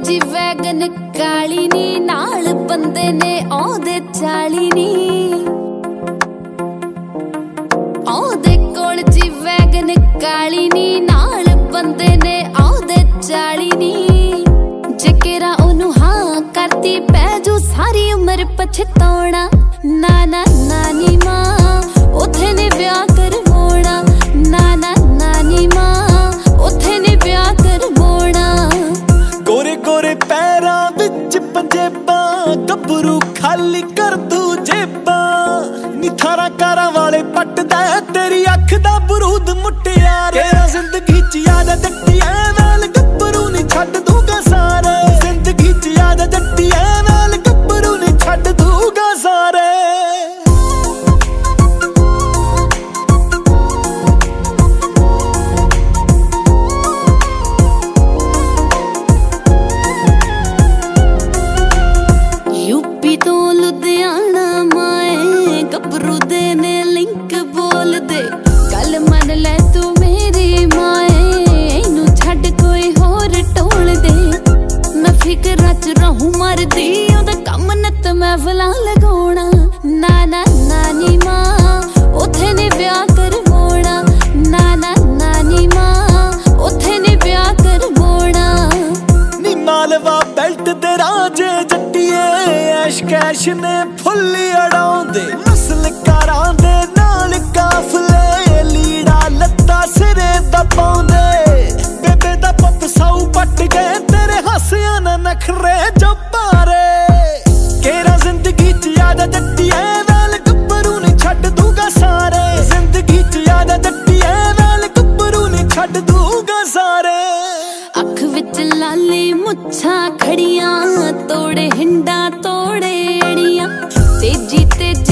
G wagon काली नी नाल बंदे ने ओदे 40 नी ओदे कोल जी वैगन काली नी नाल बंदे ने ओदे 40 नी जेकेरा ओनू हाँ करती पैजू सारी उम्र पछताउणा नाना नानी मां उथे ने ब्याह करवाउणा नाना नानी मां उथे ने ब्याह करवाउणा गोरे गोरे पैरां विच पंजेबां गभरू खाली कर दू जेबां नी थारा कारां वाले पटदा तेरी अख दा बरूद मुटियारे जिंदगी च याद जट्टियां नाल गभरू नी छड्ड दूंगा सारे जिंदगी च याद जट्टियां नाल गभरू नी छड्ड दूंगा सारे तो लुधियाना माए गभरू दे ने लिंक बोल दे गल मन ले तू मेरी माए इनू छड्ड कोई होर टोल दे मैं फिकरां च रहूं मरदी ओदा कम नत महफिलां लगाउणा नाना नानी मां उथे ने ब्याह करवाउणा नाना नानी मां उथे ने ब्याह करवाउणा नी मालवा बेल्ट दे राजे जट्टिए ऐश कैश ने फुल अड़ाउंदे नस्ल कारां दे नाल काफले लीड़ा लत्ता सिरे दा पाउंदे बेबे दा पुत साऊ पट गए तेरे हासियां ना नखरे जब्बारे केरा जिंदगी च याद जट्टिए नाल गभरू नी छड्ड दूंगा सारे जिंदगी च याद जट्टिए नाल गभरू नी छड्ड दूंगा सारे अख विच लाली मुच्छां खड़ियां तोड़े हिंडा तोड़े अड़ियां तेजी ते